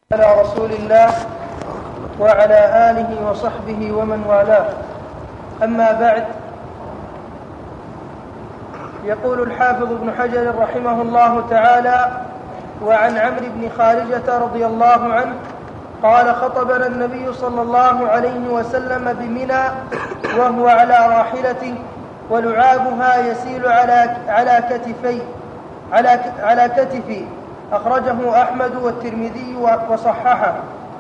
على رسول الله وعلى آله وصحبه ومن والاه. أما بعد، يقول الحافظ ابن حجر رحمه الله تعالى: وعن عمرو بن خارجة رضي الله عنه قال: خطبنا النبي صلى الله عليه وسلم بمنى وهو على راحلته ولعابها يسيل على كتفي. أخرجه أحمد والترمذي وصححه.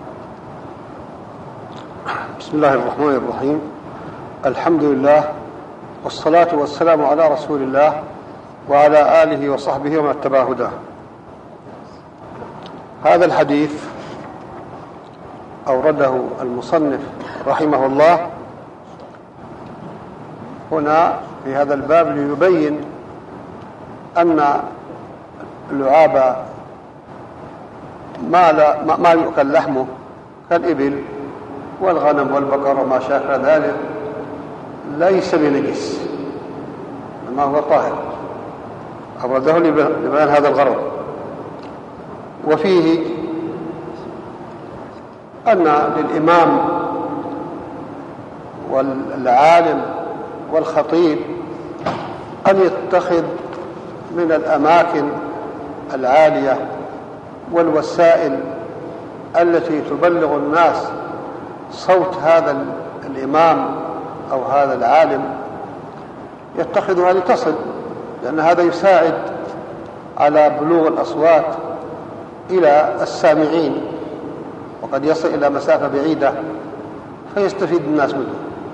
بسم الله الرحمن الرحيم. الحمد لله والصلاة والسلام على رسول الله وعلى آله وصحبه ومن اتبع هداه. هذا الحديث أورده المصنف رحمه الله هنا في هذا الباب ليبين أن اللعاب ما يؤكل لحمه كالإبل والغنم والبقر وما شاكل ذلك ليس بنجس، ما هو طاهر. أورده لبيان هذا الغرض. وفيه أن للإمام والعالم والخطيب أن يتخذ من الأماكن العالية والوسائل التي تبلغ الناس صوت هذا الإمام أو هذا العالم، يتخذها لتصل، لأن هذا يساعد على بلوغ الأصوات إلى السامعين، وقد يصل إلى مسافة بعيدة فيستفيد الناس منه.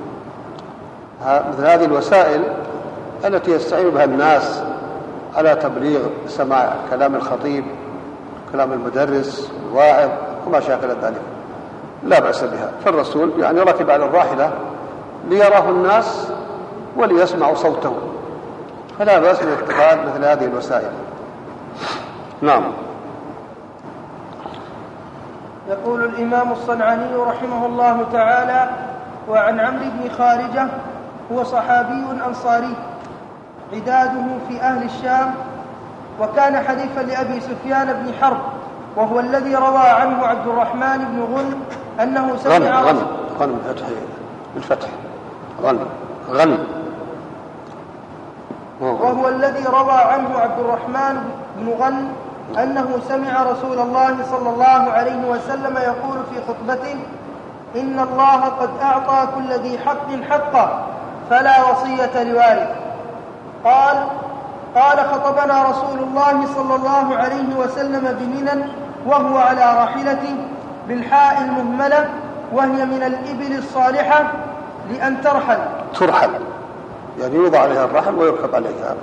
مثل هذه الوسائل التي يستعين بها الناس على تبليغ سماع كلام الخطيب، كلام المدرس، الواعظ وما شاكل ذلك، لا بأس بها. فالرسول ركب على الراحلة ليراه الناس وليسمعوا صوته، فلا بأس باتخاذ مثل هذه الوسائل. نعم. يقول الإمام الصنعاني رحمه الله تعالى: وعن عمرو بن خارجة، هو صحابي أنصاري عداده في أهل الشام، وكان حليفا لأبي سفيان بن حرب، وهو الذي روى عنه عبد الرحمن بن غنم أنه سمع غنم بالفتح غنم وهو الذي روى عنه عبد الرحمن بن غنم أنه سمع رسول الله صلى الله عليه وسلم يقول في خطبته: إن الله قد أعطى كل ذي حق حقه فلا وصية لوارث. قال: خطبنا رسول الله صلى الله عليه وسلم بمنى وهو على راحلته بالحاء المهملة، وهي من الإبل الصالحة لأن ترحل، يعني يوضع عليها الرحل ويركب عليها.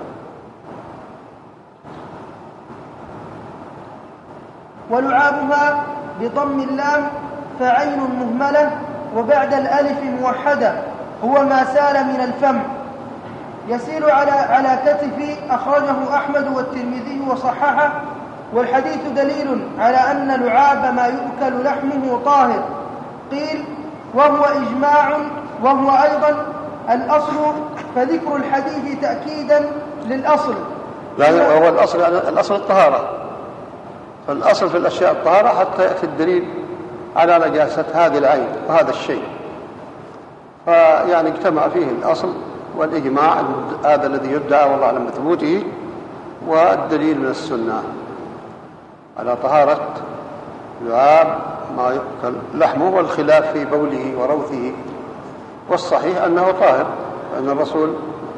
ولعابها بضم اللام فعين مهملة وبعد الألف موحدة، هو ما سال من الفم يسيل على كتفي. أخرجه أحمد والترمذي وصححه. والحديث دليل على أن لعاب ما يؤكل لحمه طاهر. قيل: وهو إجماع، وهو أيضا الأصل، فذكر الحديث تأكيدا للأصل. لا، هو الأصل الطهارة، فالأصل في الأشياء الطهارة حتى يأتي الدليل على نجاسة هذه العين وهذا الشيء. اجتمع فيه الأصل والإجماع هذا الذي يدعى والله أعلم بثبوته، والدليل من السنة على طهارة لعاب ما يؤكل لحمه، والخلاف في بوله وروثه. والصحيح أنه طاهر، لأن الرسول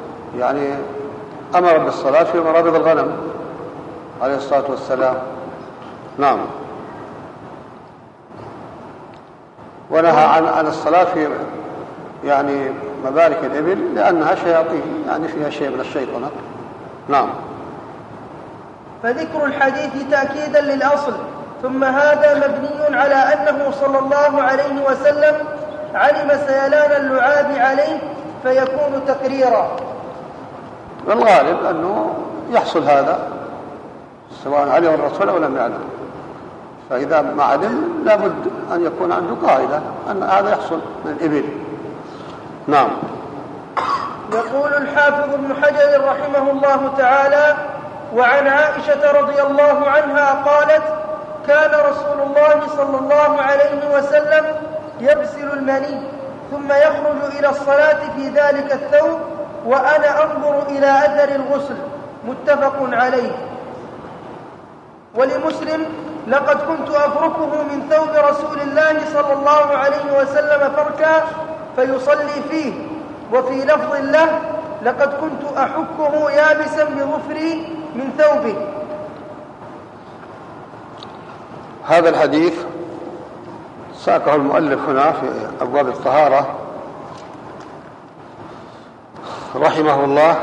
أمر بالصلاة في مرابض الغنم عليه الصلاة والسلام. نعم. ونهى عن الصلاة في مبارك الإبل لأنها شياطين، فيها شيء من الشيطنة. نعم. فذكر الحديث تأكيدا للأصل. ثم هذا مبني على أنه صلى الله عليه وسلم علم سيلان اللعاب عليه فيكون تقريرا. والغالب أنه يحصل هذا سواء علم الرسول أو لم يعلم، فإذا ما علم لابد أن يكون عنده قاعدة أن هذا يحصل من الإبل. نعم. يقول الحافظ ابن حجر رحمه الله تعالى: وعن عائشة رضي الله عنها قالت: كان رسول الله صلى الله عليه وسلم يغسل المني ثم يخرج إلى الصلاة في ذلك الثوب وأنا أنظر إلى أثر الغسل. متفق عليه. ولمسلم: لقد كنت أفركه من ثوب رسول الله صلى الله عليه وسلم فركا فيصلي فيه. وفي لفظ له: لقد كنت أحكه يابسا بظفري من ثوبه. هذا الحديث ساقه المؤلف هنا في أبواب الطهارة رحمه الله،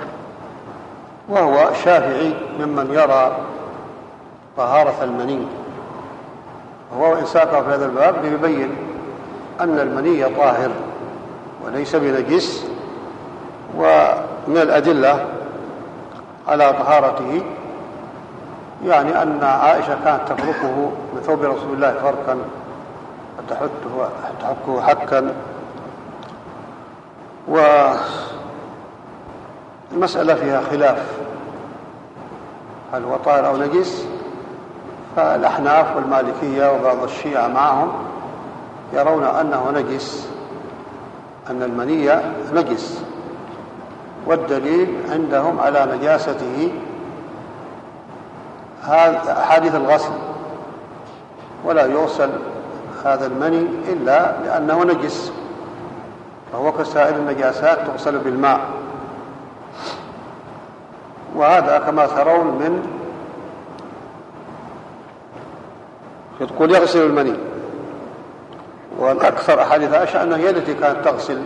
وهو شافعي ممن يرى طهارة المني، وهو إن ساقه في هذا الباب ليبين أن المني طاهر وليس بنجس. ومن الأدلة على طهارته يعني أن عائشة كانت تفركه من ثوب رسول الله فركا وتحكه حكا. والمسألة فيها خلاف هل هو طاهر أو نجس، فالأحناف والمالكية وبعض الشيعة معهم يرون أنه نجس، أن المني نجس، والدليل عندهم على نجاسته حادث الغسل، ولا يغسل هذا المني إلا لأنه نجس، فهو كسائر النجاسات تغسل بالماء. وهذا كما ترون من يقول يغسل المني، والأكثر أحاديث عائشة أنها هي التي كانت تغسل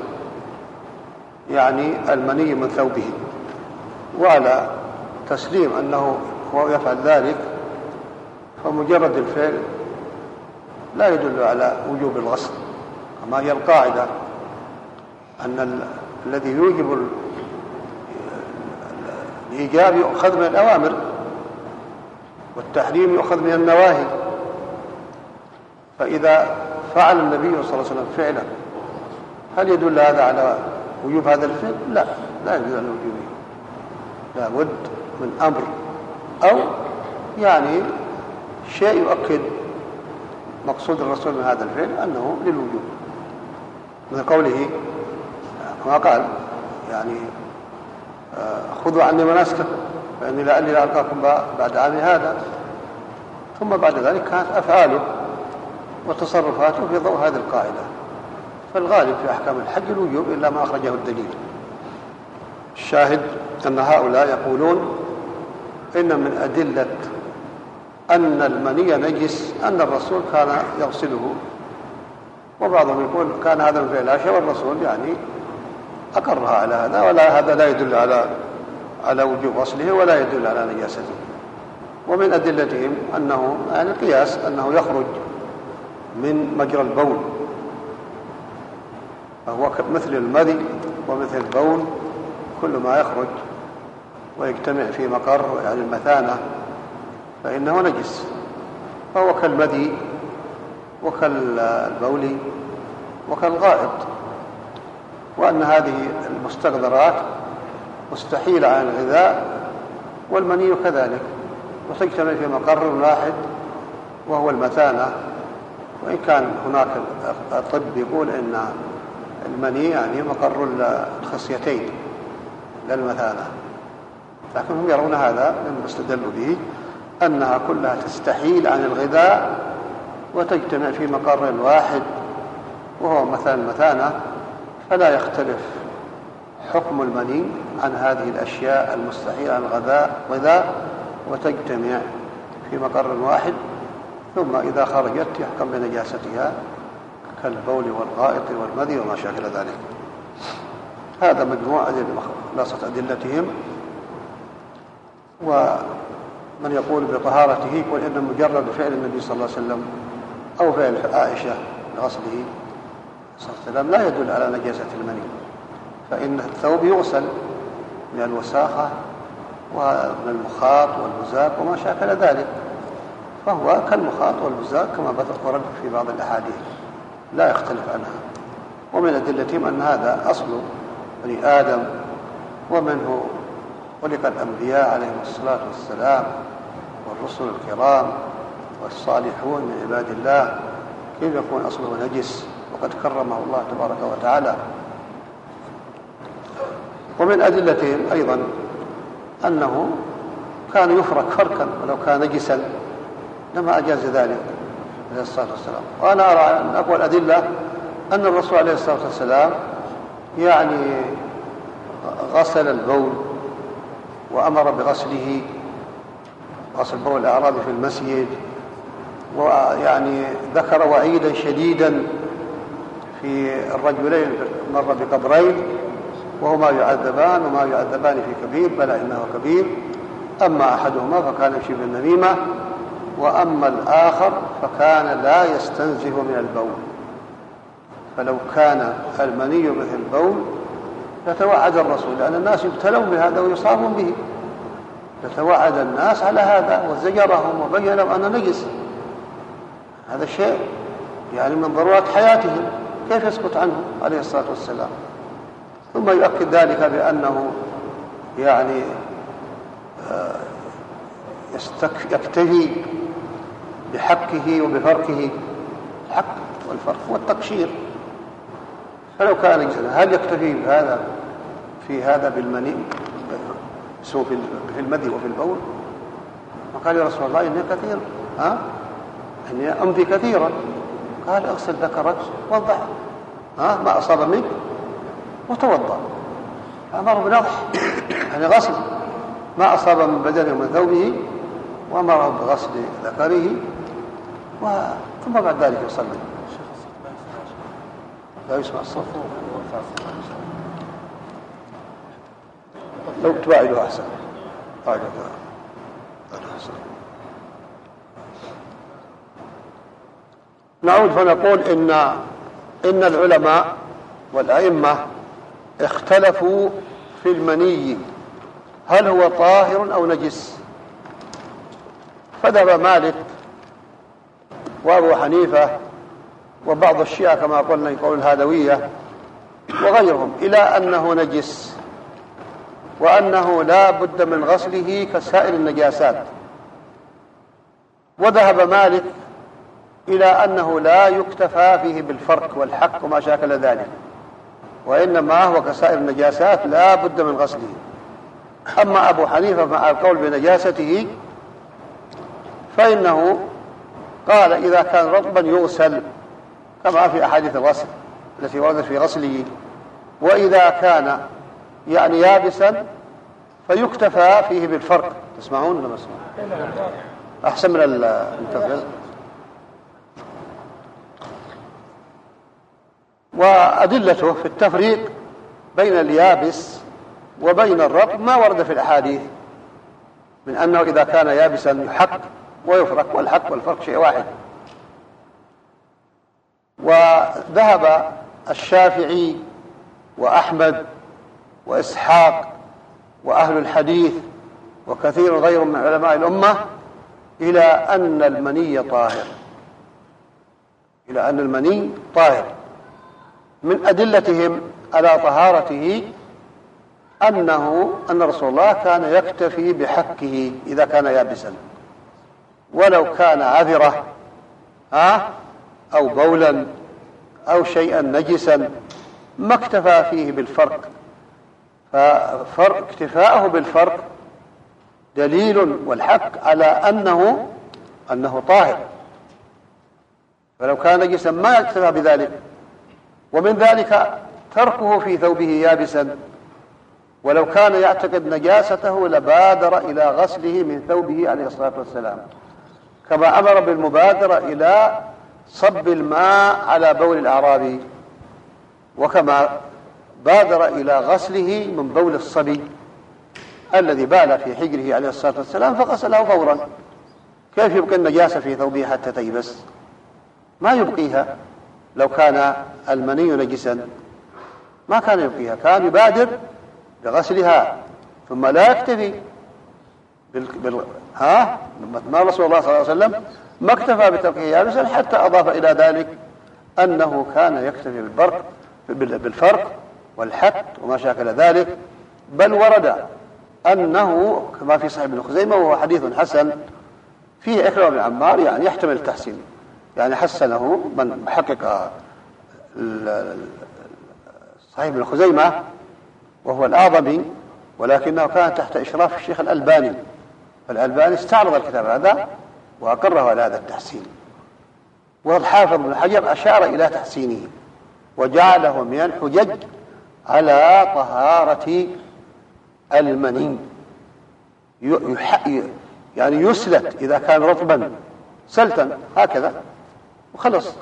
يعني المني من ثوبه. وعلى تسليم أنه هو يفعل ذلك، فمجرد الفعل لا يدل على وجوب الغسل، كما هي القاعدة أن الذي يوجب الإيجاب يؤخذ من الأوامر، والتحريم يؤخذ من النواهي. فإذا فعل النبي صلى الله عليه وسلم فعلا هل يدل هذا على وجوب هذا الفعل؟ لا يدل على وجوبه، لا بد من أمر أو يعني شيء يؤكد مقصود الرسول من هذا الفعل أنه للوجوب، من قوله كما قال يعني خذوا عني مناسككم فإني لعلي لا ألقاكم بعد عامي هذا. ثم بعد ذلك كانت أفعاله وتصرفاته في ضوء هذه القاعدة. فالغالب في أحكام الحج الوجوب إلا ما أخرجه الدليل. الشاهد أن هؤلاء يقولون إن من أدلة أن المني نجس أن الرسول كان يغسله، وبعضهم يقول كان هذا من فعل عائشة والرسول يعني أقرها على هذا، ولا هذا لا يدل على وجوب غسله ولا يدل على نجاسته. ومن أدلتهم أنه يعني القياس أنه يخرج من مجرى البول، فهو مثل المذي ومثل البول، كل ما يخرج ويجتمع في مقر يعني المثانة فإنه نجس، فهو كالمذي وكالبول وكالغائط. وأن هذه المستقذرات مستحيلة عن الغذاء، والمني كذلك، وتجتمع في مقر واحد وهو المثانة. وإن كان هناك الطب يقول إن المني يعني مقر الخصيتين للمثانة، لكن هم يرون هذا مما استدلوا به أنها كلها تستحيل عن الغذاء وتجتمع في مقر واحد وهو مثلا المثانة، فلا يختلف حكم المني عن هذه الأشياء المستحيل عن الغذاء وتجتمع في مقر واحد، ثم إذا خرجت يحكم بنجاستها كالبول والغائط والمذي وما شاكل ذلك. هذا مجموع خلاصة أدلتهم. ومن يقول بطهارته يقول إن مجرد فعل النبي صلى الله عليه وسلم أو فعل عائشة لغسله صلى الله عليه وسلم لا يدل على نجاسة المني، فإن الثوب يغسل من الوساخة ومن المخاط والبزاق وما شاكل ذلك، فهو كالمخاط والبزاق كما ورد في بعض الأحاديث لا يختلف عنها. ومن أدلتهم أن هذا أصل بني آدم، ومنه خلق الأنبياء عليهم الصلاة والسلام والرسل الكرام، والصالحون من عباد الله كيف يكون أصله نجس وقد كرمه الله تبارك وتعالى. ومن أدلتهم أيضا أنه كان يفرك فركا ولو كان نجسا لما أجاز ذلك عليه الصلاة والسلام. وأنا أرى أن أقوى الأدلة أن الرسول عليه الصلاة والسلام يعني غسل البول وأمر بغسله، غسل بول الأعرابي في المسجد، ويعني ذكر وعيدا شديدا في الرجلين مر بقبرين وهما يعذبان وما يعذبان في كبير بلى إنه كبير، أما أحدهما فكان يمشي بالنميمة وأما الآخر فكان لا يستنزه من البول. فلو كان المني مثل البول لتوعد الرسول، لأن الناس يبتلون بهذا ويصابون به، لتوعد الناس على هذا وزجرهم وبين لهم أنه نجس. هذا الشيء يعني من ضرورات حياتهم، كيف يسكت عنه عليه الصلاة والسلام؟ ثم يؤكد ذلك بأنه يعني يكتفي بحكه وبفركه. الحك والفرك والتقشير. فلو كان نجسا هل يكتفي بهذا في هذا بالمني في المذي وفي البول؟ وقال يا رسول الله إني كثير إني أمضي كثيرا. قال اغسل ذكرك وضع ما أصاب منك وتوضأ. أمر بنضح يعني غسل ما أصاب من بدنه ومن ثوبه، وأمره بغسل ذكره ثم بعد ذلك يصلي. لا يسمع الصوت، لو تباعده أحسن. نعود فنقول إن العلماء والأئمة اختلفوا في المني هل هو طاهر أو نجس. فذهب مالك وأبو حنيفة وبعض الشيعة كما قلنا يقول الهادوية وغيرهم إلى أنه نجس، وأنه لا بد من غسله كسائر النجاسات. وذهب مالك إلى أنه لا يكتفى فيه بالفرك والحك وما شاكل ذلك، وإنما هو كسائر النجاسات لا بد من غسله. أما أبو حنيفة مع القول بنجاسته فإنه قال إذا كان رطبا يغسل كما في أحاديث الغسل التي وردت في غسله، وإذا كان يعني يابسا فيكتفى فيه بالفرق. تسمعون ولا ما تسمعون؟ أحسن من التفضيل. وأدلته في التفريق بين اليابس وبين الرطب ما ورد في الأحاديث من أنه إذا كان يابسا يحك ويفرق، والحك والفرق شيء واحد. وذهب الشافعي وأحمد وإسحاق وأهل الحديث وكثير غيرهم من علماء الأمة إلى أن المني طاهر، إلى أن المني طاهر. من أدلتهم على طهارته أن رسول الله كان يكتفي بحكه إذا كان يابسا، ولو كان عذرة أو بولا أو شيئا نجسا ما اكتفى فيه بالفرق. فاكتفاءه بالفرق دليل والحق على أنه طاهر، فلو كان نجسا ما اكتفى بذلك. ومن ذلك تركه في ثوبه يابسا، ولو كان يعتقد نجاسته لبادر إلى غسله من ثوبه عليه الصلاة والسلام، كما أمر بالمبادرة إلى صب الماء على بول الأعرابي، وكما بادر إلى غسله من بول الصبي الذي بال في حجره عليه الصلاة والسلام فغسله فورا. كيف يبقي النجاسة في ثوبه حتى تيبس؟ ما يبقيها. لو كان المني نجسا ما كان يبقيها، كان يبادر بغسلها ثم لا يكتفي ما رسول الله صلى الله عليه وسلم ما اكتفى بتركه يابسا حتى أضاف إلى ذلك أنه كان يكتفي بالفرق والحك وما شاكل ذلك. بل ورد أنه كما في صحيح ابن خزيمة وهو حديث حسن فيه إكرمة بن عمار يعني يحتمل التحسين، يعني حسنه من حقق صحيح ابن خزيمة وهو الأعظمي، ولكنه كان تحت إشراف الشيخ الألباني، فالألباني استعرض الكتاب هذا وأقره على هذا التحسين، والحافظ بن حجر أشار إلى تحسينه وجعله من الحجج على طهارة المني، يعني يسلت إذا كان رطبا سلتا هكذا وخلص،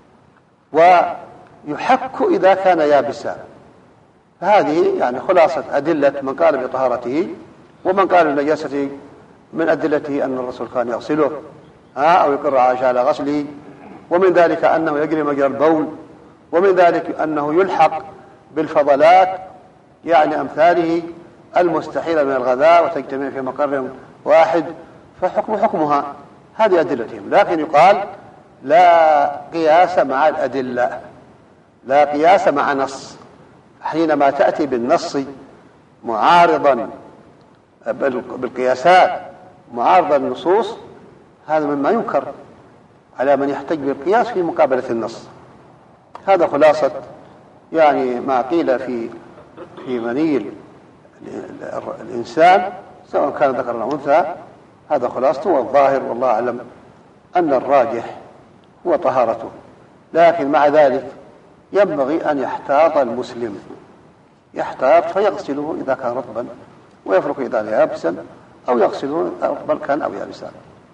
ويحك إذا كان يابسا. هذه يعني خلاصة أدلة من قال بطهارته، ومن قال بنجاسته من أدلته أن الرسول كان يغسله أو يقر عائشة على غسله، ومن ذلك أنه يجري مجرى البول، ومن ذلك أنه يلحق بالفضلات يعني أمثاله المستحيلة من الغذاء وتجتمع في مقر واحد، فحكم حكمها. هذه أدلتهم، لكن يقال لا قياس مع الأدلة، لا قياس مع نص. حينما تأتي بالنص معارضا بالقياسات معارضا النصوص، هذا مما ينكر على من يحتج بالقياس في مقابلة النص. هذا خلاصة يعني ما قيل في مني الإنسان سواء كان ذكر أو أنثى، هذا خلاصته، والظاهر والله أعلم أن الراجح هو طهارته، لكن مع ذلك ينبغي أن يحتاط المسلم، يحتاط فيغسله إذا كان رطبا ويفرك إذا كان يابسا، أو يغسله رطبا كان أو يابسا.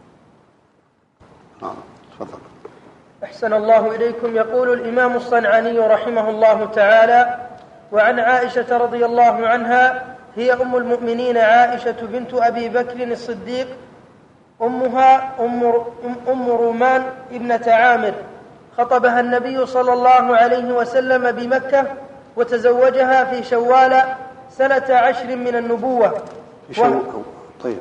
تفضل. أحسن الله إليكم. يقول الإمام الصنعاني رحمه الله تعالى: وعن عائشة رضي الله عنها، هي أم المؤمنين عائشة بنت أبي بكر الصديق، أمها أم رومان ابنة عامر، خطبها النبي صلى الله عليه وسلم بمكة، وتزوجها في شوال سنة 10 من النبوة، طيب.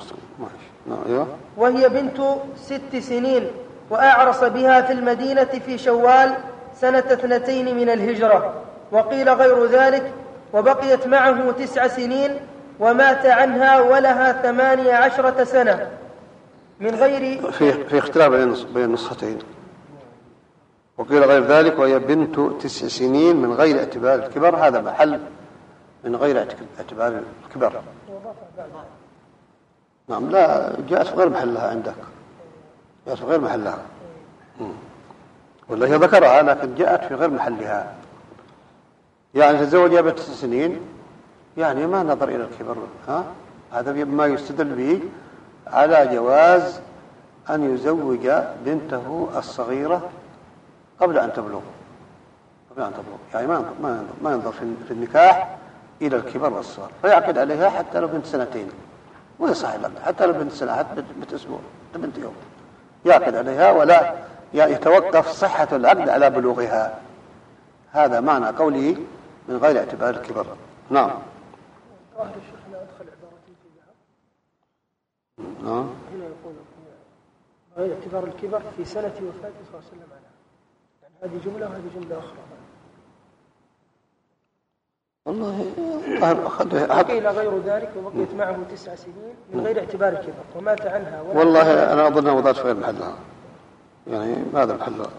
وهي بنت 6 سنين، وأعرس بها في المدينة في شوال سنة 2 من الهجرة، وقيل غير ذلك، وبقيت معه 9 سنين، ومات عنها ولها 18 سنة من غير في اختلاف بين النسختين، وقيل غير ذلك وهي بنت 9 سنين من غير اعتبار الكبر، هذا محل من غير اعتبار الكبر. نعم، لا جاءت في غير محلها عندك، جاءت في غير محلها، ولا هي ذكرها لكن جاءت في غير محلها. يعني تزوجها ب9 سنين، يعني ما نظر إلى الكبر، هذا ما يستدل به على جواز أن يزوج بنته الصغيرة قبل أن تبلغ، يعني ما ينظر في النكاح إلى الكبر والصغر، فيعقد عليها حتى لو بنت 2 ويصح العقد، حتى لو بنت سنة، حتى بنت أسبوع، بنت يوم، يعقد عليها ولا يتوقف صحة العقد على بلوغها. هذا معنى قوله من غير اعتبار الكبر. نعم. ظاهر الشيخ لا أدخل عبارتي فيها. هنا يقول غير اعتبار الكبر في سنة وفاته صلى الله عليه وسلم عنها، يعني هذه جملة وهذه جملة أخرى. والله قيل غير ذلك، وبقيت معه 9 سنين من غير اعتبار الكبر، ومات عنها والله أنا أظنها وضعت في غير محلها، يعني هذا محلها.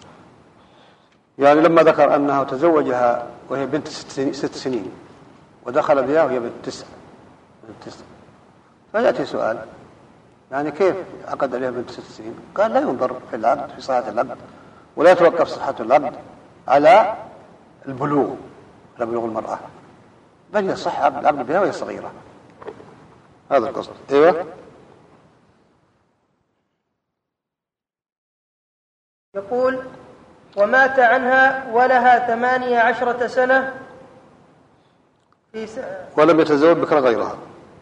يعني لما ذكر أنه تزوجها وهي بنت 6 سنين ودخل بها وهي بنت 9، فيأتي سؤال، يعني كيف عقد عليها بنت 6 سنين؟ قال لا ينظر في العقد، في صحة العقد، ولا يتوقف صحة العقد على البلوغ، على بلوغ المرأة، بل يصح العقد بها وهي صغيرة. هذا القصد. ايوه. يقول: ومات عنها ولها 18 سنة ولم يتزوج بكرا غيرها،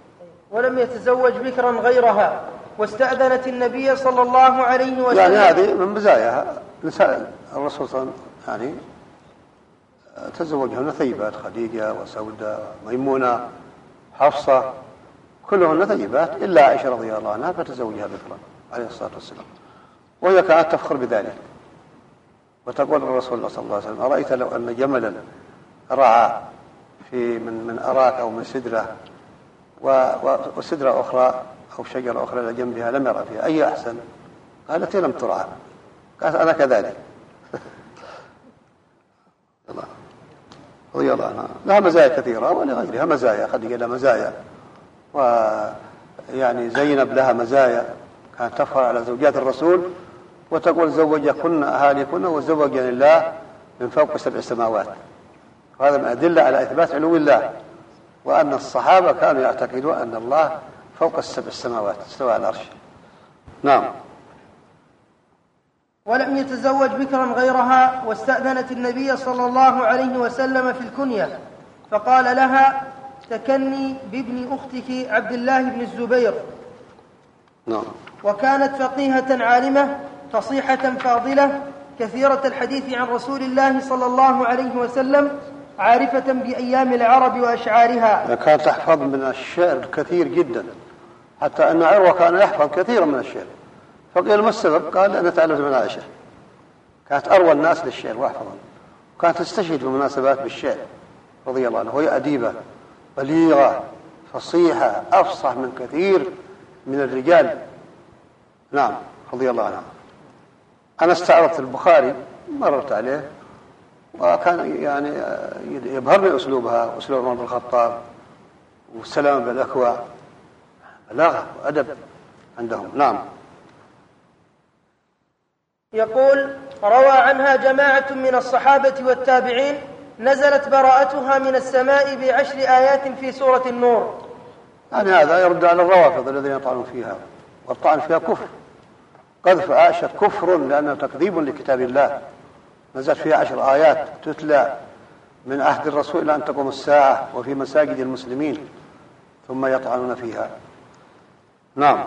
غيرها، واستأذنت النبي صلى الله عليه وسلم. يعني هذه من مزاياها نساء الرسول صلى الله عليه وسلم، يعني تزوجهن ثيبات، خديجة وسودة ميمونة حفصة، كلهن ثيبات إلا عائشة رضي الله عنها فتزوجها بكرا عليه الصلاة والسلام، وهي كانت تفخر بذلك، وتقول الرسول صلى الله عليه وسلم: أرأيت لو أن جملا رعى في من أراك أو من سدرة وسدرة أخرى أو شجرة أخرى إلى جنبها لم يرى فيها أي أحسن. قال التي لم ترعى. قالت أنا كذلك. رضي الله عنها. لها مزايا كثيرة ولغيرها مزايا، خديجة لها مزايا، ويعني زينب لها مزايا، كانت تفخر على زوجات الرسول وتقول زوجكن أهاليكن وزوجني الله من فوق 7 سماوات. وهذا من أدلة على إثبات علو الله، وأن الصحابة كانوا يعتقدون أن الله فوق 7 سماوات استوى على العرش. نعم. ولم يتزوج بكرا غيرها، واستأذنت النبي صلى الله عليه وسلم في الكنية، فقال لها تكني بابن أختك عبد الله بن الزبير. نعم. وكانت فقيهة عالمة فصيحة فاضلة كثيرة الحديث عن رسول الله صلى الله عليه وسلم، عارفة بأيام العرب وأشعارها. كانت تحفظ من الشعر كثير جدا، حتى أن عروة كان يحفظ كثيرا من الشعر. فقيل ما السبب؟ قال أنا تعلمت من عائشة، كانت أروى الناس للشعر وأحفظا، وكانت تستشهد في المناسبات بالشعر رضي الله عنها، وهي أديبة بليغة فصيحة أفصح من كثير من الرجال. نعم رضي الله عنها. أنا استعرضت البخاري مررت عليه، وكان يعني يبهرني أسلوبها، أسلوب عمر بن الخطاب والسلام بالأكوى، بلاغة وأدب عندهم. نعم. يقول روى عنها جماعة من الصحابة والتابعين نزلت براءتها من السماء ب10 آيات في سورة النور. يعني هذا يرد على الروافض الذين يطعنون فيها، والطعن فيها كفر. قذف عائشة كفر لأنه تكذيب لكتاب الله. نزلت فيها 10 آيات تتلى من عهد الرسول إلى أن تقوم الساعة وفي مساجد المسلمين، ثم يطعنون فيها. نعم.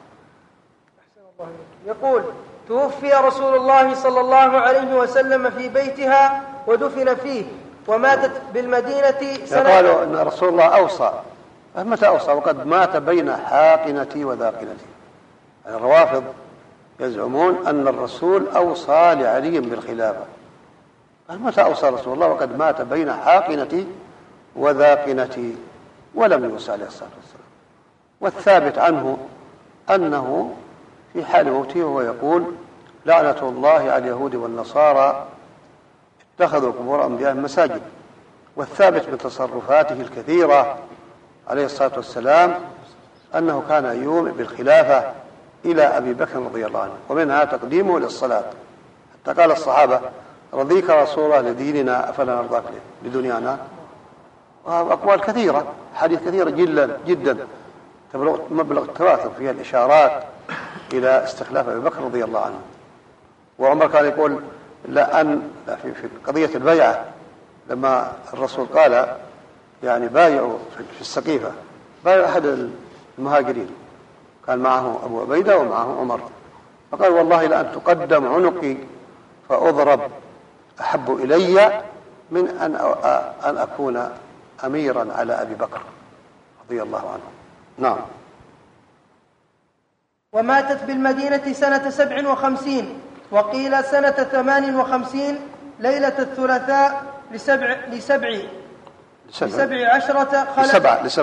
يقول توفي رسول الله صلى الله عليه وسلم في بيتها ودفن فيه، وماتت بالمدينة سنة. قالوا أن رسول الله أوصى. متى أوصى؟ وقد مات بين حاقنتي وذاقنتي. الروافض يزعمون أن الرسول أوصى لعلي بالخلافة. متى أوصى رسول الله وقد مات بين حاقنتي وذاقنتي ولم يوصى عليه الصلاة والسلام. والثابت عنه أنه في حال موته وهو يقول لعنة الله على اليهود والنصارى اتخذوا قبور أنبيائهم مساجد. والثابت من تصرفاته الكثيرة عليه الصلاة والسلام أنه كان يومئ بالخلافة إلى أبي بكر رضي الله عنه، ومنها تقديمه للصلاة، حتى قال الصحابة رضيك رسول الله لديننا أفلا نرضاك لدنيانا. وأقوال كثيرة، حديث كثيرة جدا تبلغ مبلغ التواتر فيها الإشارات إلى استخلاف أبي بكر رضي الله عنه. وعمر كان يقول لأن في قضية البيعة لما الرسول قال يعني بايعوا في السقيفة، بايعوا أحد المهاجرين كان معه أبو عبيدة ومعه عمر، فقال والله لأن تقدم عنقي فأضرب أحب إلي من أن أكون أميرا على أبي بكر رضي الله عنه. نعم. وماتت بالمدينة سنة 57، وقيل سنة 58 ليلة الثلاثاء لسبع عشرة خلت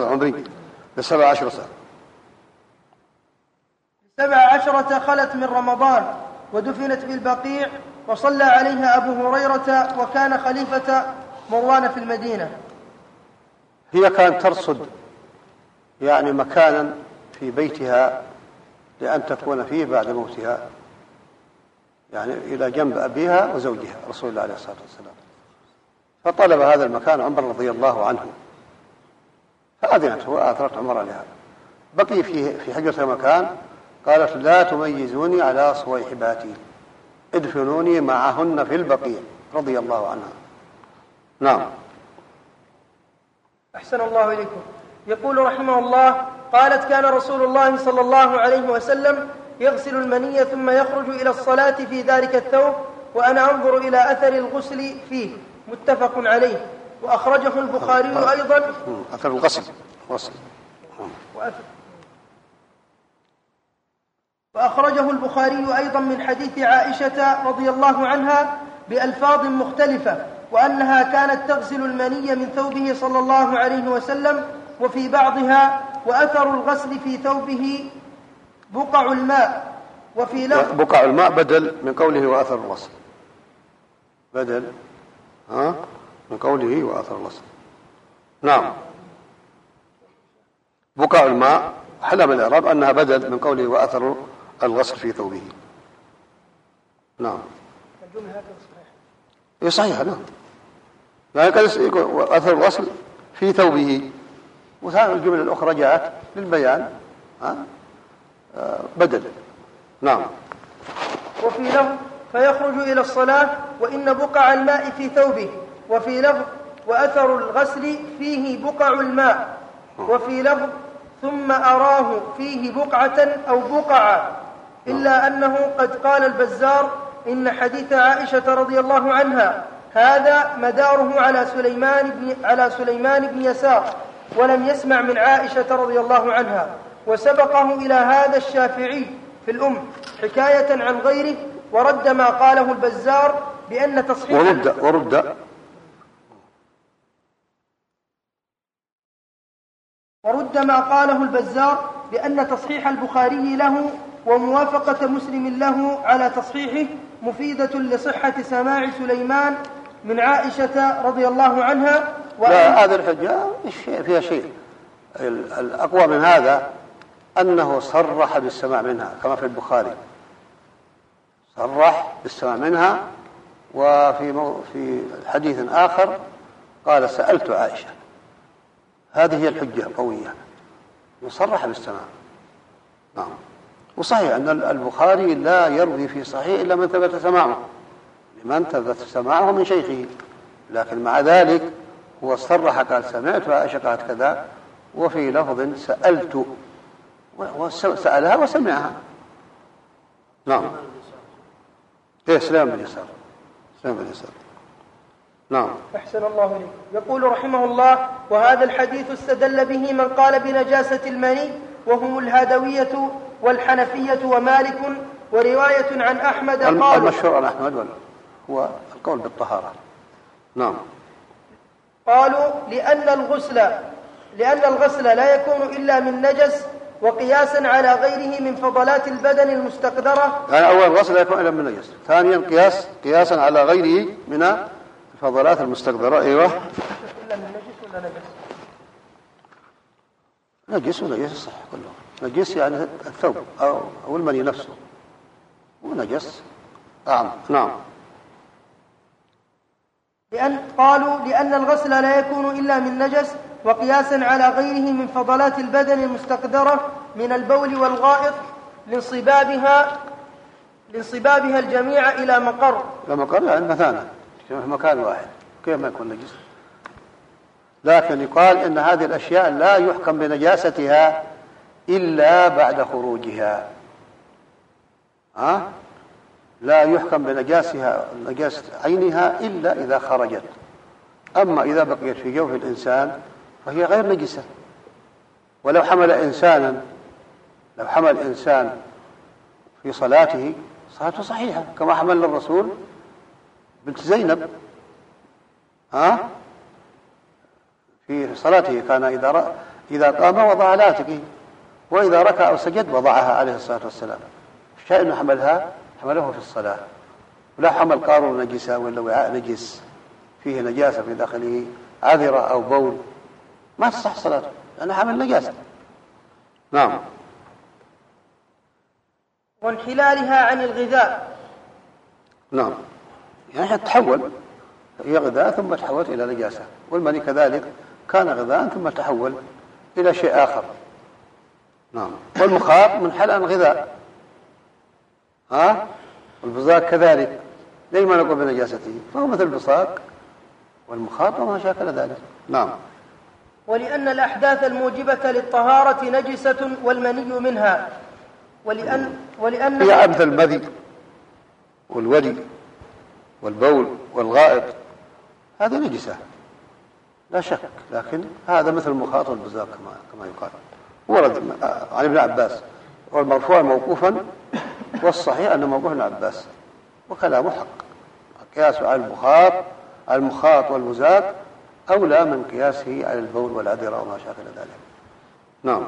17 خلت من رمضان، ودفنت بالبقيع، وصلى عليها أبو هريرة، وكان خليفة مروان في المدينة. هي كانت ترصد يعني مكانا في بيتها لأن تكون فيه بعد موتها، يعني إلى جنب أبيها وزوجها رسول الله عليه الصلاة والسلام. فطلب هذا المكان عمر رضي الله عنه، فأذنته وآثرت عمر لها. بقي في حجرة مكان، قالت لا تميزوني على صويحباتي، ادفنوني معهن في البقيع رضي الله عنها. نعم. أحسن الله إليكم. يقول رحمه الله قالت كان رسول الله صلى الله عليه وسلم يغسل المني ثم يخرج إلى الصلاة في ذلك الثوب، وأنا أنظر إلى أثر الغسل فيه. متفق عليه. وأخرجه البخاري أيضا أثر الغسل وأخرجه البخاري أيضا من حديث عائشة رضي الله عنها بألفاظ مختلفة، وأنها كانت تغسل المني من ثوبه صلى الله عليه وسلم، وفي بعضها وأثر الغسل في ثوبه بقع الماء. وفي لفظ بقع الماء بدل من قوله وأثر الغسل، بدل من قوله وأثر الغسل. نعم، بقع الماء حل بالإعراب أنها بدل من قوله وأثر الغسل في ثوبه. نعم، الجملة هكذا صحيح. صحيح. نعم، يعني قد أثر الغسل في ثوبه، وهذه الجملة الأخرى جاءت للبيان بدل. نعم. وفي لفظ فيخرج إلى الصلاة وإن بقع الماء في ثوبه. وفي لفظ وأثر الغسل فيه بقع الماء. وفي لفظ ثم أراه فيه بقعة أو بقعة، إلا أنه قد قال البزار إن حديث عائشة رضي الله عنها هذا مداره على سليمان بن يسار، ولم يسمع من عائشة رضي الله عنها. وسبقه إلى هذا الشافعي في الأم حكاية عن غيره، ورد ما قاله البزار بأن تصحيح ورد ما قاله البزار بأن تصحيح البخاري له وموافقة مسلم له على تصحيحه مفيدة لصحة سماع سليمان من عائشة رضي الله عنها. لا، هذا الحجة فيها شيء. الأقوى من هذا أنه صرح بالسماع منها كما في البخاري، صرح بالسماع منها. وفي حديث آخر قال سألت عائشة. هذه هي الحجة القوية، يصرح بالسماع. نعم. وصحيح أن البخاري لا يروي في صحيح إلا من ثبت سماعه، لمن ثبت سماعه من شيخه، لكن مع ذلك هو صرح قال سمعت عائشة قالت كذا، وفي لفظ سألت، وسألها وسمعها. نعم. سلام بن يسار. نعم. أحسن الله إليك. يقول رحمه الله: وهذا الحديث استدل به من قال بنجاسة المني، وهم الهادوية والحنفية ومالك، ورواية عن أحمد قالوا المشهور عن أحمد هو القول بالطهارة. نعم. قالوا لأن الغسل لا يكون إلا من نجس، وقياسا على غيره من فضلات البدن المستقدرة. يعني أول الغسل لا يكون إلا من نجس، ثانيا قياسا على غيره من الفضلات المستقدرة. أيوة. إلا من نجس ولا نجس؟ نجس صح كله. نجس يعني الثوب أو المني نفسه، ونجس نعم. قالوا لأن الغسل لا يكون إلا من نجس، وقياسا على غيره من فضلات البدن المستقدرة من البول والغائط لانصبابها الجميع إلى مقر يعني مثانة في مكان واحد، كيف ما يكون نجس؟ لكن يقال إن هذه الأشياء لا يحكم بنجاستها إلا بعد خروجها. لا يحكم بنجاسة عينها إلا إذا خرجت. أما إذا بقيت في جوف الإنسان فهي غير نجسة. ولو حمل إنسان في صلاته صلاته صحيحة، كما حمل الرسول بنت زينب في صلاته، كان إذا قام وضع على عاتقه، وإذا ركع أو سجد وضعها عليه الصلاة والسلام. الشيء أنه حمله في الصلاة. ولا حمل قارور نجسة ولا وعاء نجس فيه نجاسة في داخله عذرة أو بول، ما تصح صلاته لأنه حمل نجاسة. نعم. وانحلالها عن الغذاء. نعم، يعني تحول، هي غذاء ثم تحولت إلى نجاسة. والمني كذلك كان غذاء ثم تحول إلى شيء آخر. نعم. والمخاط منحل عن غذاء. والبزاق كذلك دائما نقول بنجاسته، فهو مثل البصاق والمخاط وما شاكل ذلك. نعم. ولأن الأحداث الموجبة للطهارة نجسة والمني منها، ولأن هي أمثل المذي والودي والبول والغائط، هذه نجسة لا شك، لكن هذا مثل المخاط والبزاق كما يقال. ورد عن ابن عباس، والمرفوع موقوفا، والصحيح أنه موقوف ابن عباس، وكلامه حق. قياس على المخاط والمزاق أولى من قياسه على البول والعذرة وما شاكل ذلك. نعم.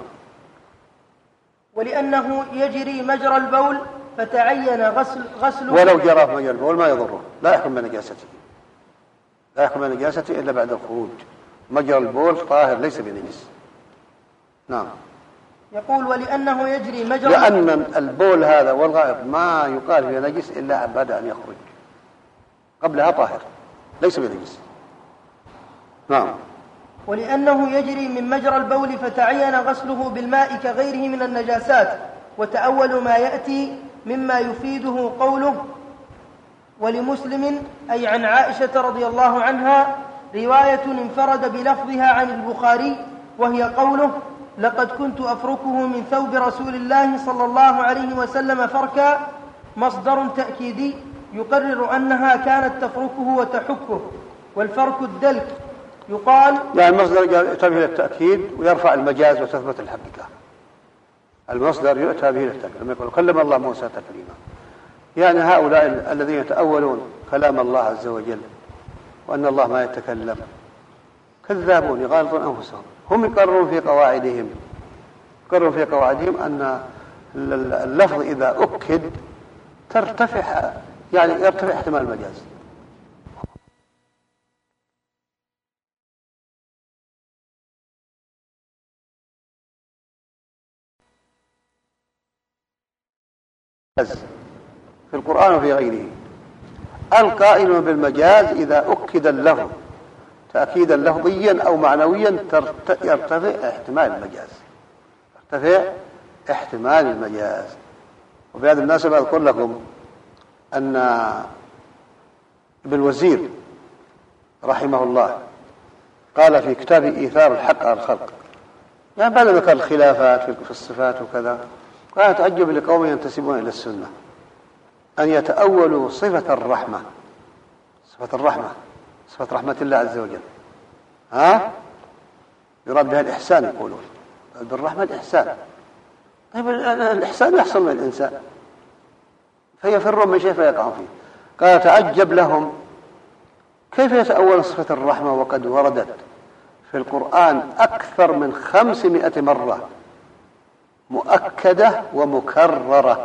ولأنه يجري مجرى البول فتعين غسله ولو جرى في مجرى البول ما يضره، لا يحكم بنجاسته، لا يحكم بنجاسته إلا بعد الخروج. مجرى البول طاهر ليس بنجس. نعم. يقول ولأنه يجري مجرى، لأن البول هذا والغائط ما يقال فيه نجس إلا بعد أن يخرج، قبلها طاهر ليس بنجس. نعم. ولأنه يجري من مجرى البول فتعين غسله بالماء كغيره من النجاسات. وتأول ما يأتي مما يفيده قوله ولمسلم أي عن عائشة رضي الله عنها رواية انفرد بلفظها عن البخاري، وهي قوله لقد كنت أفركه من ثوب رسول الله صلى الله عليه وسلم فركا، مصدر تأكيدي يقرر أنها كانت تفركه وتحكه. والفرك الدلك يقال يعني المصدر يؤتى به للتأكيد ويرفع المجاز وتثبت الحقيقة. المصدر يؤتى به للتأكيد، لما يقول كلم الله موسى تكليما، يعني هؤلاء الذين يتأولون كلام الله عز وجل وأن الله ما يتكلم كذابون يغالطون أنفسهم. هم يقررون في قواعدهم أن اللفظ إذا أكد ترتفع، يعني يرتفع احتمال المجاز. في القرآن وفي غيره القائل بالمجاز إذا أكد اللفظ تأكيدا لفظيا أو معنويا يرتفع احتمال المجاز. وبهذا المناسبة أذكر لكم أن ابن الوزير رحمه الله قال في كتاب إيثار الحق على الخلق، يعني بعد ذكر الخلافات في الصفات وكذا، قال تعجب لقوم ينتسبون إلى السنة أن يتأولوا صفة الرحمة، صفة رحمة الله عز وجل، يراد بها الإحسان، يقولون بالرحمة الإحسان. طيب الإحسان يحصل من الإنسان فيفرون من شيء فيقعون فيه. قال تعجب لهم كيف يتأول صفة الرحمة وقد وردت في القرآن أكثر من 500 مرة مؤكدة ومكررة.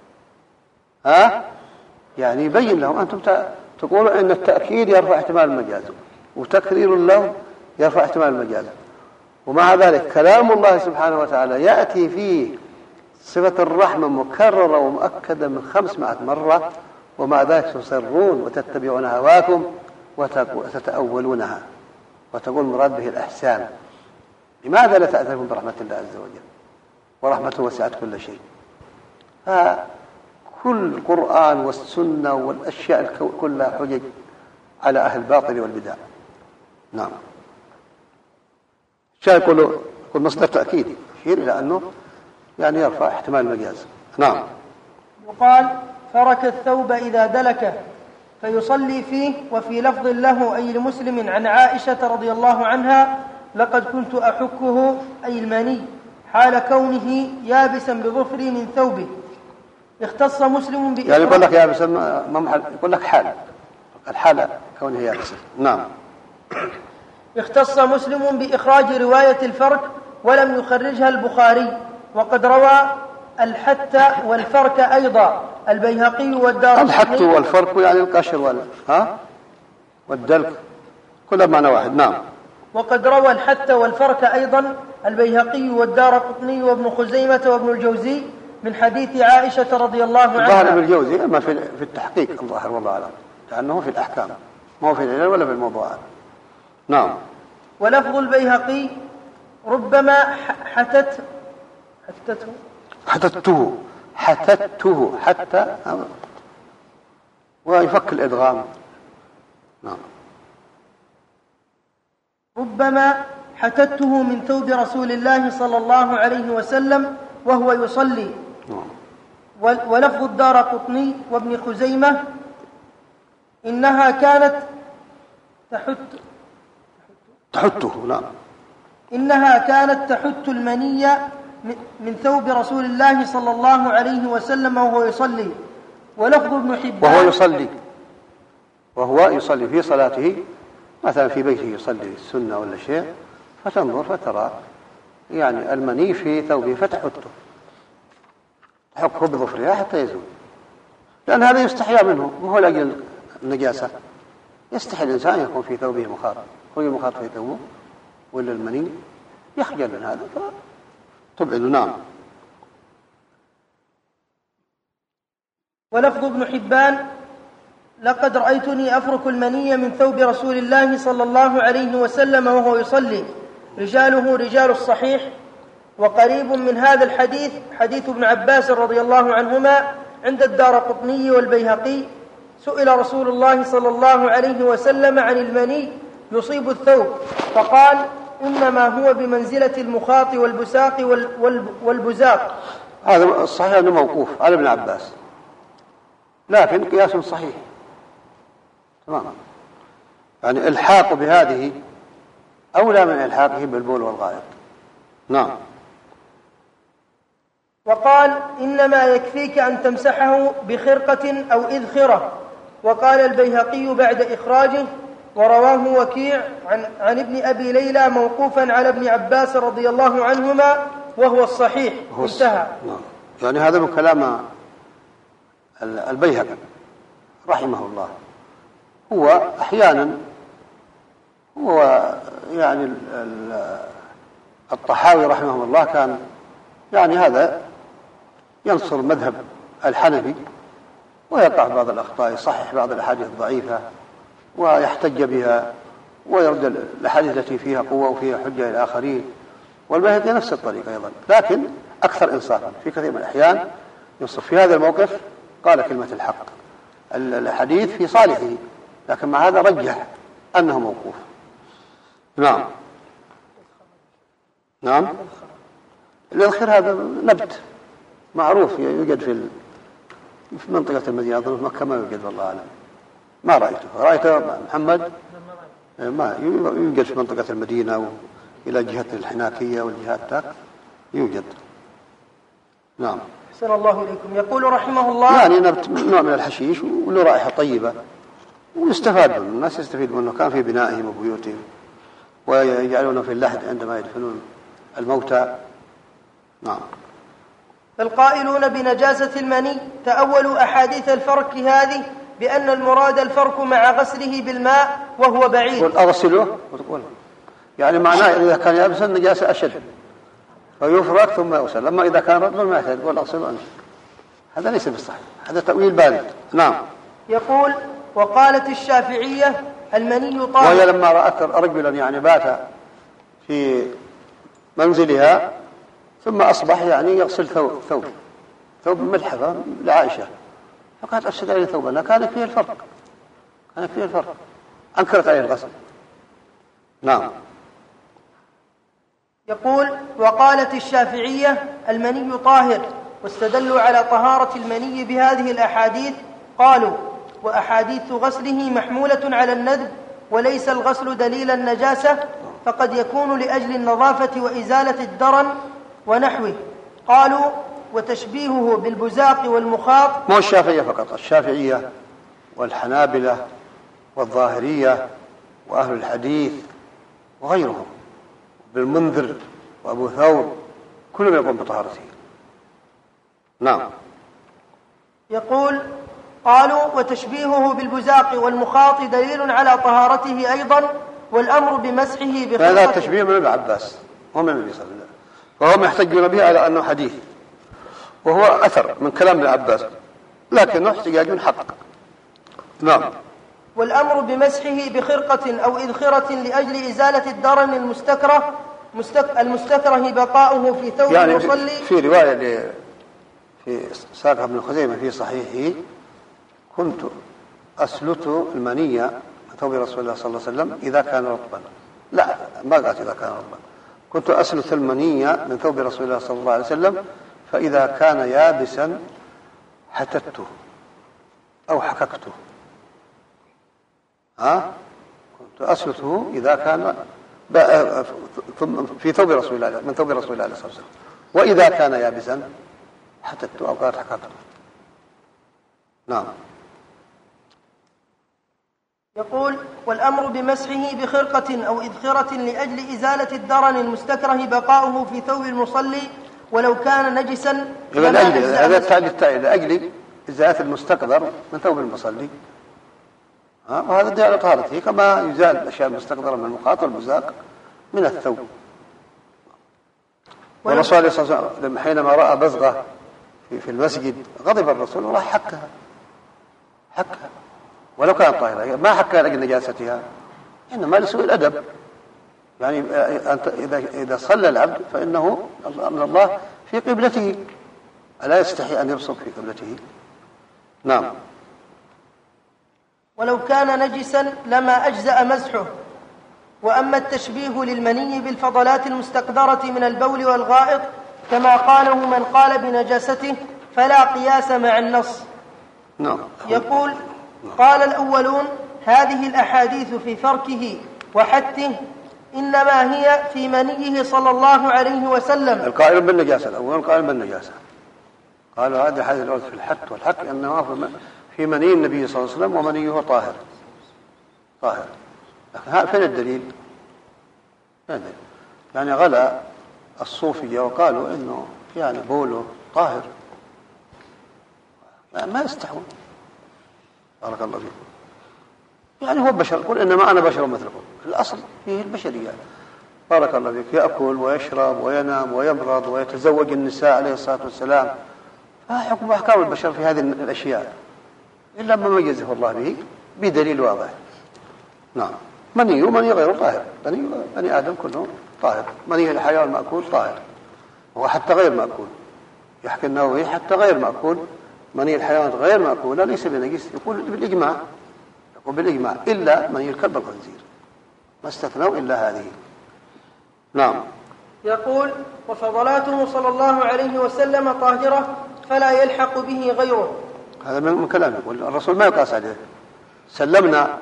يعني يبين لهم أنتم تقولون أن التأكيد يرفع احتمال المجاز وتكرير اللفظ يرفع احتمال المجاز، ومع ذلك كلام الله سبحانه وتعالى يأتي فيه صفة الرحمة مكررة ومؤكدة من 500 مرة، ومع ذلك تصرون وتتبعون هواكم وتتأولونها وتقول مراد به الإحسان. لماذا لا تعترفون برحمة الله عز وجل؟ ورحمته وسعت كل شيء. كل القرآن والسنة والأشياء كلها حجج على أهل الباطل والبدع. نعم. الشيء يقول مصدر تأكيد يشير إلى أنه يعني يرفع احتمال المجاز. نعم. يقال فرك الثوب إذا دلكه فيصلي فيه. وفي لفظ له أي لمسلم عن عائشة رضي الله عنها لقد كنت أحكه أي المني حال كونه يابسا بظفري من ثوبه. اختص مسلم يعني يقول لك يابسا يقول لك الحالة كونه يابسا. نعم. اختص مسلم بإخراج رواية الفرك ولم يخرجها البخاري. وقد روى الحت والفرك أيضا البيهقي والدارقطني. الحت والفرك يعني القشر والدلك كلها معنى واحد. نعم. وقد روى الحت والفرك أيضا البيهقي والدارقطني وابن خزيمة وابن الجوزي من حديث عائشة رضي الله عنها. الظاهر ابن الجوزي أما في التحقيق الظاهر والله أعلم، لأنه في الأحكام ما هو في العلل ولا في الموضوعات. نعم. ولفظ البيهقي ربما حتته حتى ويفك الإدغام. نعم. ربما حتته من ثوب رسول الله صلى الله عليه وسلم وهو يصلي. ولفظ الدارقطني وابن خزيمة إنها كانت تحته. نعم. إنها كانت تحت المني من ثوب رسول الله صلى الله عليه وسلم وهو يصلي. ولفظ ابن حبان وهو يصلي في صلاته مثلا في بيته يصلي السنة ولا شيء فتنظر فترى يعني المني في ثوبه فتحته، تحكه بظفرها حتى يزول، لأن هذا يستحيا منه، ما هو لأجل النجاسة. يستحي الإنسان يكون في ثوبه مخاط، خرج المخاط في ثوبه ولا المني يخجل من هذا فتبعد. نعم. ولفظ ابن حبان: لقد رأيتني أفرك المني من ثوب رسول الله صلى الله عليه وسلم وهو يصلي، رجاله رجال الصحيح. وقريب من هذا الحديث حديث ابن عباس رضي الله عنهما عند الدارقطني والبيهقي: سئل رسول الله صلى الله عليه وسلم عن المني يصيب الثوب فقال: إنما هو بمنزلة المخاط والبساق والبزاق. هذا الصحيح أنه موقوف على ابن عباس، لكن قياس صحيح تماما، يعني الحاق بهذه أولى من الحاقه بالبول والغائط. نعم. وقال: إنما يكفيك أن تمسحه بخرقة أو إذخرة. وقال البيهقي بعد إخراجه: ورواه وكيع عن ابن أبي ليلى موقوفا على ابن عباس رضي الله عنهما وهو الصحيح. انتهى. نعم. يعني هذا من كلام البيهقي رحمه الله. هو أحيانا هو يعني الطحاوي رحمه الله كان يعني هذا ينصر مذهب الحنفي ويقع بعض الأخطاء، يصحح بعض الأحاديث الضعيفة ويحتج بها ويرد الأحاديث التي فيها قوة وفيها حجة للآخرين، والبيهقي نفس الطريقة أيضا، لكن أكثر إنصافا في كثير من الأحيان ينصف. في هذا الموقف قال كلمة الحق، الحديث في صالحه، لكن مع هذا رجح أنه موقوف. نعم. نعم. الأخير هذا نبت معروف يوجد في منطقة المدينة، أظن في مكة ما يوجد والله أعلم، ما رأيته محمد؟ ما يوجد في منطقة المدينة وإلى جهة الحناكية والجهات تاك يوجد. نعم. أحسن الله إليكم. يقول رحمه الله: يعني نبت نوع من الحشيش وله رائحة طيبة ويستفاد منه، الناس يستفيدون منه، كان في بنائهم وبيوتهم ويجعلونه في اللحد عندما يدفنون الموتى. نعم. القائلون بنجاسة المني تأولوا أحاديث الفرك هذه بأن المراد الفرك مع غسله بالماء وهو بعيد. قل أغسله يعني معناه إذا كان يابسا النجاسة أشد فيفرك ثم يغسل، أما إذا كان رطبا ما يحتاج قل أغسله أنت، هذا ليس بالصحيح، هذا تأويل بارد. نعم. يقول: وقالت الشافعية: المني طاهر. وهي لما رأت رجلا يعني بات في منزلها ثم أصبح يعني يغسل ثوب ملحفة لعائشة، فقالت: أفسد عليه ثوبنا، كان فيه الفرق، أنكرت عليه الغسل. نعم. يقول: وقالت الشافعية: المني طاهر، واستدلوا على طهارة المني بهذه الأحاديث. قالوا: وأحاديث غسله محمولة على الندب، وليس الغسل دليل النجاسة، فقد يكون لأجل النظافة وإزالة الدرن ونحوه. قالوا: وتشبيهه بالبزاق والمخاط. مو الشافعية فقط، الشافعية والحنابلة والظاهرية وأهل الحديث وغيرهم، بالمنذر وأبو ثور، كلهم يقوم بطهارته. نعم. يقول: قالوا: وتشبيهه بالبزاق والمخاط دليل على طهارته أيضا، والأمر بمسحه بخرقة. هذا التشبيه من ابن عباس ومن النبي صلى الله عليه وسلم، وهم يحتجون به على أنه حديث، وهو أثر من كلام ابن عباس، لكنه احتجاج حق. نعم. والأمر بمسحه بخرقة أو إذخرة لأجل إزالة الدرن المستكره بقاؤه في ثوب يعني المصلي. في رواية في ساق ابن خزيمة في صحيحه: كنت أسلت المنية من ثوب رسول الله صلى الله عليه وسلم إذا كان رطبا. لا، ما قالت إذا كان رطبا، كنت أسلت المنية من ثوب رسول الله صلى الله عليه وسلم، فإذا كان يابسا حتته أو حككته. كنت أسلته إذا كان في ثوب رسول الله، من ثوب رسول الله صلى الله عليه وسلم، وإذا كان يابسا حتته أو قالت حككته. نعم. يقول: والأمر بمسحه بخرقة أو إذخرة لأجل إزالة الدرن المستكره بقاؤه في ثوب المصلي ولو كان نجسا. هذا التعليل لأجل إزالة المستقذر من ثوب المصلي، وهذا دليل على طهارته كما يزال الأشياء المستقذرة من المخاط والمزاق من الثوب. والرسول عليه الصلاة والسلام حينما رأى بزغة في المسجد غضب الرسول وراح حكها ولو كانت طاهرة، ما حكها لأجل نجاستها، إنما لسوء الأدب. يعني أنت إذا صلى العبد فإنه أن الله في قبلته، ألا يستحي أن يبصق في قبلته. نعم. ولو كان نجسا لما أجزأ مسحه. وأما التشبيه للمني بالفضلات المستقذرة من البول والغائط كما قاله من قال بنجاسته فلا قياس مع النص. نعم. يقول: قال الأولون: هذه الأحاديث في فركه وحته إنما هي في منيه صلى الله عليه وسلم. القائل بالنجاسة الأول قائل بالنجاسة، قالوا هذه الحديث الأول في الحت والحك أنه في مني النبي صلى الله عليه وسلم ومنيه طاهر. لكن فين الدليل؟ يعني غلا الصوفية وقالوا إنه يعني بوله طاهر، يعني ما يستحون. بارك الله فيكم. يعني هو بشر، قل إنما أنا بشر مثلكم، الأصل فيه البشرية. بارك الله فيك. يأكل ويشرب وينام ويمرض ويتزوج النساء عليه الصلاة والسلام، فحكم أحكام البشر في هذه الأشياء إلا ما ميزه الله به بدليل واضح. نعم. مني غير طاهر، بني آدم كله طاهر. مني الحيوان مأكول طاهر، وحتى غير مأكول. يحكي النووي حتى غير مأكول، مني الحيوان غير مأكول ليس بنجس، يقول بالإجماع إلا مني الكلب والخنزير، ما استثنوا إلا هذه. نعم. يقول: وفضلاته صلى الله عليه وسلم طاهرة فلا يلحق به غيره. هذا من كلامه، والرسول ما يقاس عليه. سلمنا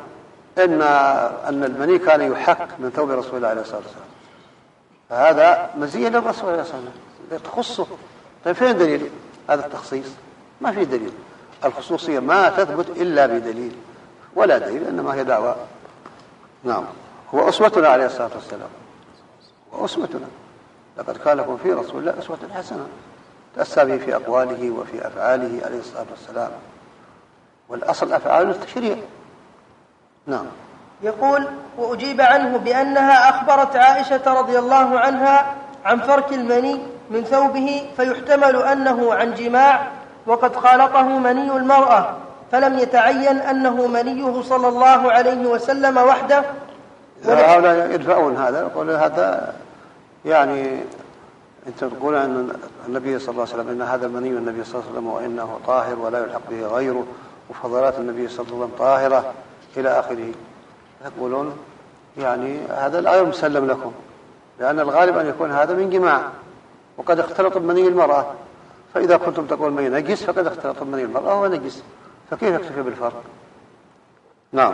أن المني كان يحك من ثوب رسول الله عليه الصلاة والسلام، فهذا مزية للرسول عليه الصلاة والسلام تخصه. طيب فين دليل هذا التخصيص؟ ما في دليل. الخصوصية ما تثبت إلا بدليل، ولا دليل، إنما هي دعوة. نعم. هو أسوتنا عليه الصلاة والسلام، وأسوتنا. لقد كان لكم في رسول الله أسوة حسنة تأسى به في أقواله وفي أفعاله عليه الصلاة والسلام، والأصل أفعال التشريع. نعم. يقول: وأجيب عنه بأنها أخبرت عائشة رضي الله عنها عن فرك المني من ثوبه، فيحتمل أنه عن جماع وقد خالطه مني المرأة، فلم يتعين أنه منيه صلى الله عليه وسلم وحده. هؤلاء يدفعون هذا، يقول هذا يعني أنت تقول أن النبي صلى الله عليه وسلم إن هذا مني النبي صلى الله عليه وسلم وإنه طاهر ولا يلحق به غيره، وفضلات النبي صلى الله عليه وسلم طاهرة إلى آخره. يقولون يعني هذا الآية مسلم لكم، لأن الغالب أن يكون هذا من جماع وقد اختلط بمني المرأة، فإذا كنتم تقول مني نجس فقد اختلط بمني المرأة وهو نجس، فكيف يكتفي بالفرق؟ نعم.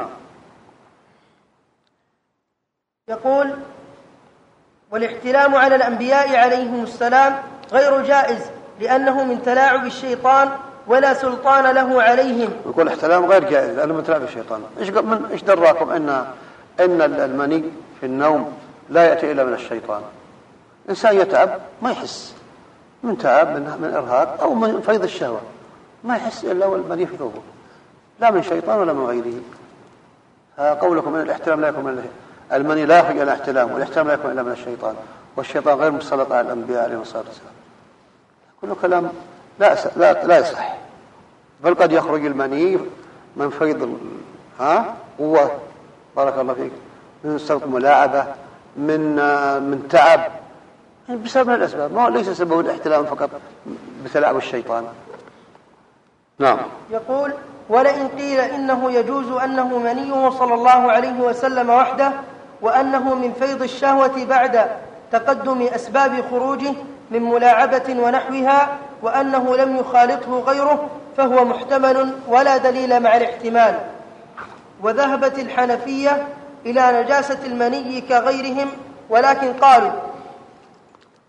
يقول: والاحتلام على الأنبياء عليهم السلام غير جائز لأنه من تلاعب الشيطان ولا سلطان له عليهم. يقول احتلام غير جائز لأنه من تلاعب الشيطان. إيش دراكم إن المني في النوم لا يأتي إلا من الشيطان؟ إنسان يتعب ما يحس من تعب من إرهاق أو من فيض الشهوة، ما يحس إلا والمني في ثوبه، لا من شيطان ولا من غيره. قولكم ان الاحتلام لا يكون من المني لا يخرج الى احتلام، والاحتلام لا يكون الا من الشيطان، والشيطان غير مسلط على الانبياء عليهم الصلاه والسلام، كل كلام لا يصح. بل قد يخرج المني من فيض قوه، بارك الله فيك، من سبب ملاعبه، من تعب، بسبب من الاسباب، ما ليس سبب الاحتلام فقط بتلاعب الشيطان. نعم. يقول: ولئن قيل إنه يجوز أنه منيه صلى الله عليه وسلم وحده، وأنه من فيض الشهوة بعد تقدم أسباب خروجه من ملاعبة ونحوها، وأنه لم يخالطه غيره، فهو محتمل ولا دليل مع الاحتمال. وذهبت الحنفية إلى نجاسة المني كغيرهم، ولكن قالوا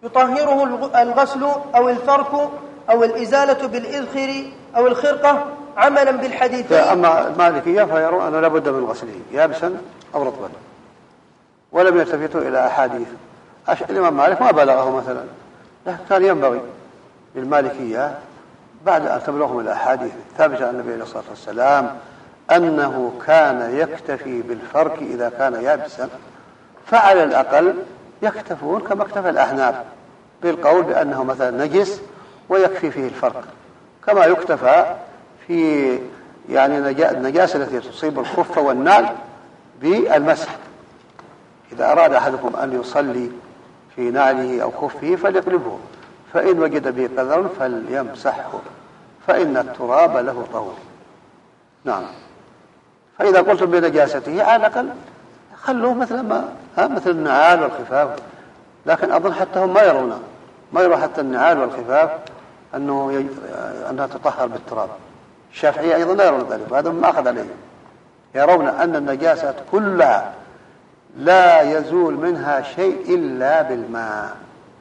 يطهره الغسل أو الفرك أو الإزالة بالإذخر أو الخرقة عملا بالحديثين. أما المالكية فيرون أنه لا بد من غسله يابسا أو رطبا، ولم يلتفتوا إلى أحاديث. الإمام مالك ما بلغه مثلا، لكن كان ينبغي للمالكية بعد أن تبلغهم الأحاديث ثابتة عن النبي عليه الصلاة والسلام أنه كان يكتفي بالفرك إذا كان يابسا، فعلى الأقل يكتفون كما اكتفى الأحناف بالقول بأنه مثلا نجس ويكفي فيه الفرق، كما يكتفى في يعني النجاسة التي تصيب الخف والنعل بالمسح. إذا أراد أحدكم أن يصلي في نعله أو خفه فليقلبه، فإن وجد به قدر فليمسحه، فإن التراب له طهور. نعم. فإذا قلتم بنجاسته على الأقل خلوه مثل النعال والخفاف، لكن أظن حتى هم ما يرون حتى النعال والخفاف أنها تطهر بالتراب. الشافعية أيضا لا يرون ذلك، وهذا ما أخذ عليه، يرون أن النجاسات كلها لا يزول منها شيء إلا بالماء.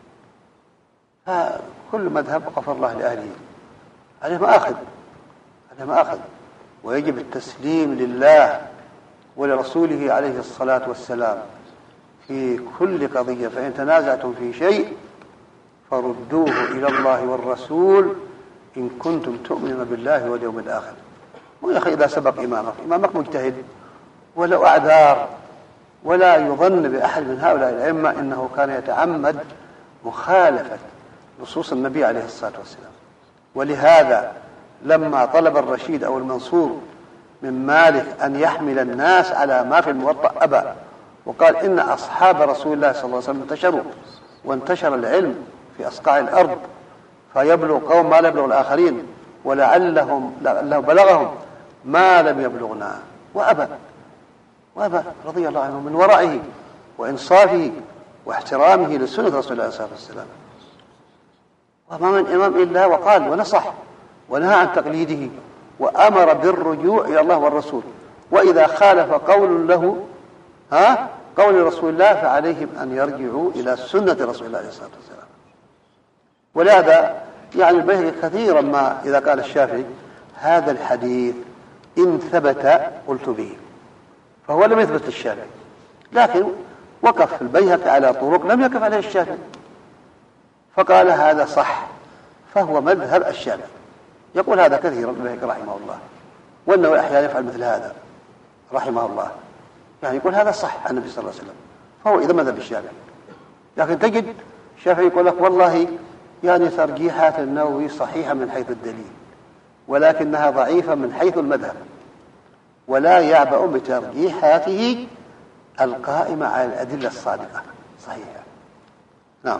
فكل مذهب غفر الله لأهله، عليه ما أخذ، ويجب التسليم لله ولرسوله عليه الصلاة والسلام في كل قضية. فإن تنازعتم في شيء فردوه إلى الله والرسول إن كنتم تؤمنون بالله واليوم الآخر. ويا أخي إذا سبق إمامك مجتهد ولا أعذار، ولا يظن بأحد من هؤلاء الأئمة إنه كان يتعمد مخالفة نصوص النبي عليه الصلاة والسلام. ولهذا لما طلب الرشيد أو المنصور من مالك أن يحمل الناس على ما في الموطأ أبى، وقال إن أصحاب رسول الله صلى الله عليه وسلم انتشروا، وانتشر العلم في أصقاع الأرض فيبلغ قوم ما لا يبلغ الآخرين، ولعله بلغهم ما لم يبلغنا، وأبى رضي الله عنه من ورعه وإنصافه واحترامه لسنة رسول الله صلى الله عليه وسلم. وما من إمام إلا وقال ونصح ونهى عن تقليده وأمر بالرجوع إلى الله والرسول، وإذا خالف قول له قول رسول الله فعليهم أن يرجعوا إلى سنة رسول الله عليه الصلاة والسلام. ولهذا يعني البيهقي كثيرا ما إذا قال الشافعي هذا الحديث إن ثبت قلت به، فهو لم يثبت للشافعي، لكن وقف البيهقي على طرق لم يقف عليه الشافعي، فقال هذا صح، فهو مذهب الشافعي. يقول هذا كثيرا البيهقي رحمه الله، وأنه أحيانا يفعل مثل هذا رحمه الله، يعني يقول هذا صح عن النبي صلى الله عليه وسلم، فهو إذا مذهب الشافعي. لكن تجد الشافعي يقول لك والله يعني ترجيحات النووي صحيحة من حيث الدليل، ولكنها ضعيفة من حيث المذهب، ولا يعبأ بترجيحاته القائمة على الأدلة الصادقة صحيحة. نعم.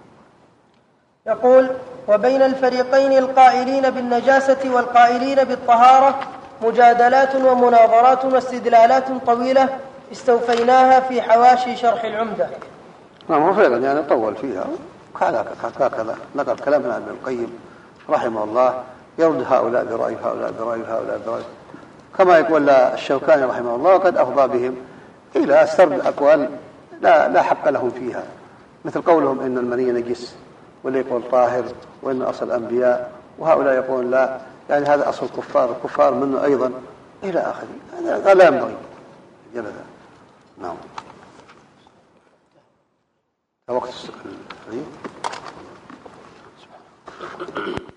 يقول وبين الفريقين القائلين بالنجاسة والقائلين بالطهارة مجادلات ومناظرات واستدلالات طويلة استوفيناها في حواشي شرح العمدة. نعم، وفعلا يعني طول فيها هكذا نقل كلام ابن القيم رحمه الله، يرد هؤلاء برأي هؤلاء برأي هؤلاء برأي، كما يقول الشوكاني رحمه الله وقد أفضى بهم إلى سرد أقوال لا حق لهم فيها، مثل قولهم إن المني نجس، واللي يقول طاهر، وإن أصل الأنبياء، وهؤلاء يقول لا يعني هذا أصل الكفار منه أيضا إلى آخره. هذا لا ينبغي جلدا. نعم. وقت السؤال.